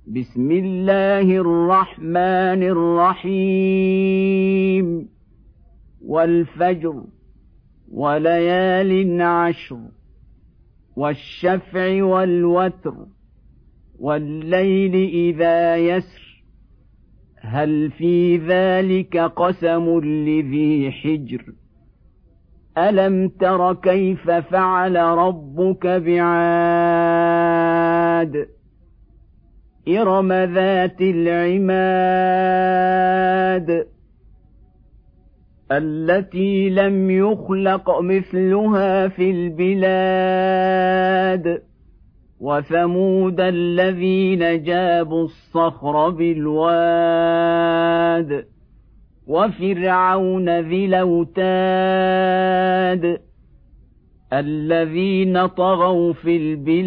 بسم الله الرحمن الرحيم والفجر وليال عشر والشفع والوتر والليل إذا يسر هل في ذلك قسم لذي حجر ألم تر كيف فعل ربك بعاد إرم ذات العماد التي لم يخلق مثلها في البلاد وثمود الذين جابوا الصخر بالواد وفرعون ذي الأوتاد الذين طغوا في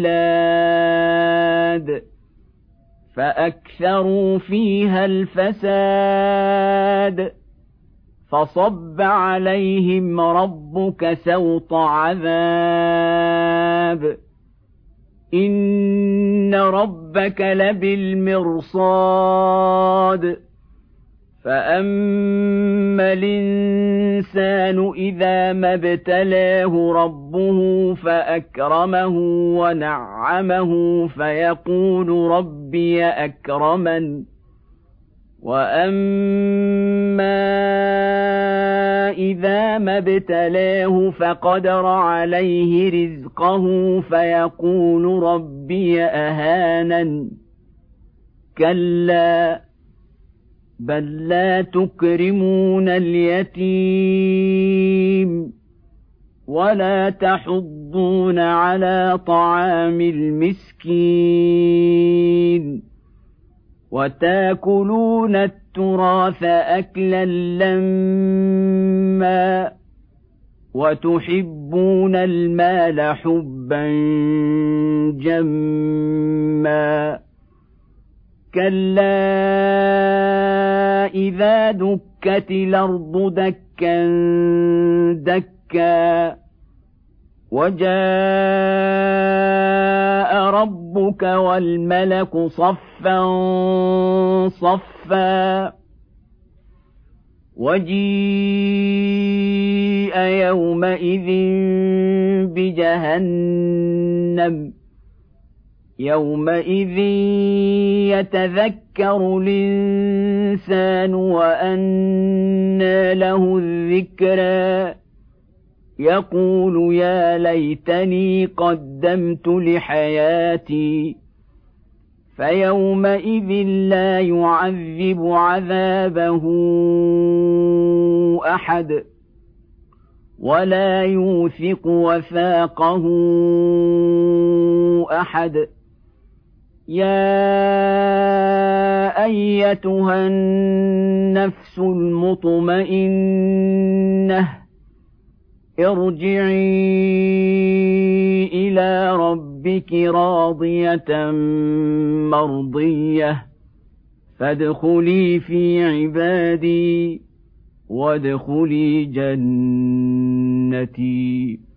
البلاد فأكثروا فيها الفساد فصب عليهم ربك سوط عذاب إن ربك لبالمرصاد فأما الإنسان إذا ما ابتلاه ربه فأكرمه ونعمه فيقول ربي أكرمن وأما إذا ما ابتلاه فقدر عليه رزقه فيقول ربي أهانن كلا بل لا تكرمون اليتيم ولا تحضون على طعام المسكين وتاكلون التراث أكلا لما وتحبون المال حبا جما كلا إذا دكت الأرض دكا دكا وجاء ربك والملك صفا صفا وجيء يومئذ بجهنم يومئذ يتذكر الإنسان وأنى له الذكرى يقول يا ليتني قدمت لحياتي فيومئذ لا يعذب عذابه أحد ولا يوثق وثاقه أحد يا أيتها النفس المطمئنة ارجعي إلى ربك راضية مرضية فادخلي في عبادي وادخلي جنتي.